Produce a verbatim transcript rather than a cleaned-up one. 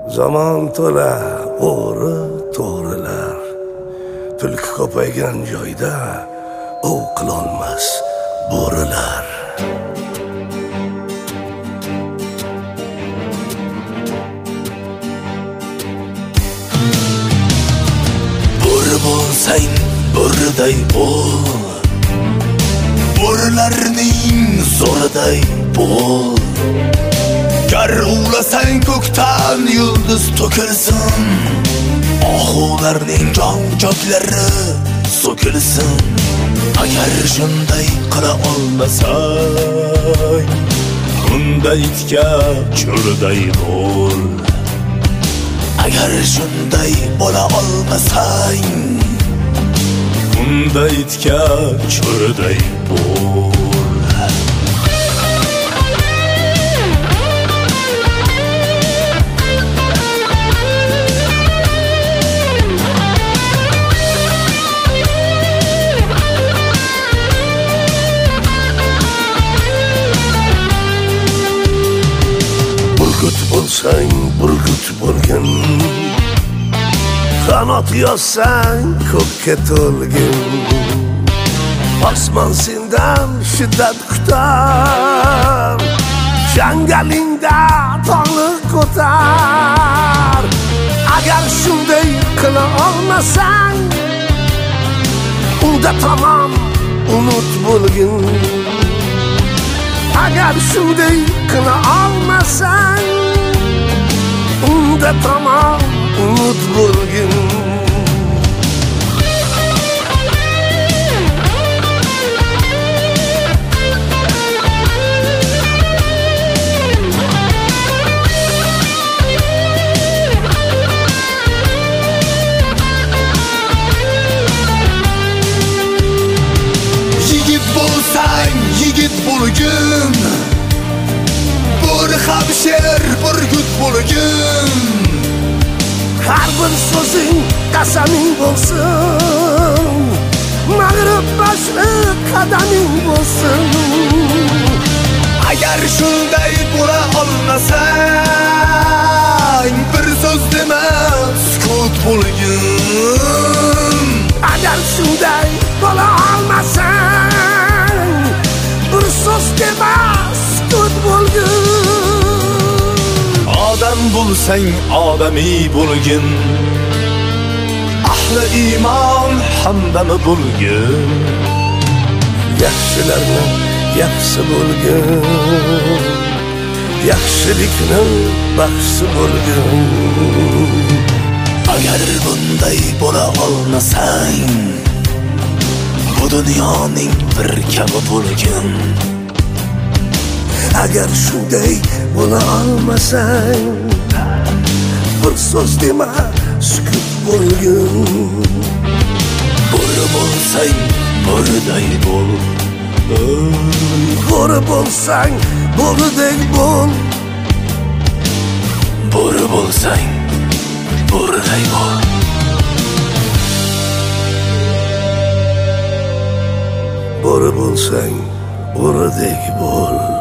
Zamon to'la o'g'ri to'g'rilar, tulki ko'paygan joyda ov qilolmas bo'rilar. Bo'ri bo'lsang bo'riday bo'l, bo'rilarning zo'riday bo'l. Gar uvlasang ko'kdan yulduz to'kilsin, oxularning jonjoklari so'kilsin. Agar shunday qila olmasang, unda itga cho'rday bo'l. Agar shunday bo'la olmasang, unda itga cho'rday bo'l. Burgut bo'lsang burgut bo'lgin, qanot yossang ko'kka to'lgin. Osmon sendan shiddat kutar, jangalingda tongni ko'tar. Agar shunday qila olmasang, unda tamom unut bo'lgin. Agar shunday qila olmasang, unda tamom unut bo'lgin. Yigit bo'lsang yigit bo'lgin, bo'ri ham sher burgut bo'lgin. Har bir so'zing qasaming bo'lsin, mag'rib boshli qadaming bo'lsin. Agar shunday bo'la olmasang, bir so'z dema sukut bo'lgin. Agar shunday bo'la olmasang, bir so'z dema sukut bo'lgin. Odam bo'lsang odamiy bo'lgin, ahli iymon hamdami bo'lgin. Yaxshilarni yaxshi bo'lgin, yaxshilikni baxshi bo'lgin. Agar bunday bo'la olmasang, bu dunyoning bir kabi bo'lgin. Agar shunday bo'la olmasang, bir so'z dema sukut bo'lgin. Bo'ri bo'lsang bo'riday bo'l, bo'ri bo'lsang bo'riday bo'l. Bo'ri bo'lsang bo'riday bo'l. Bo'ri bo'lsang bo'riday bo'l.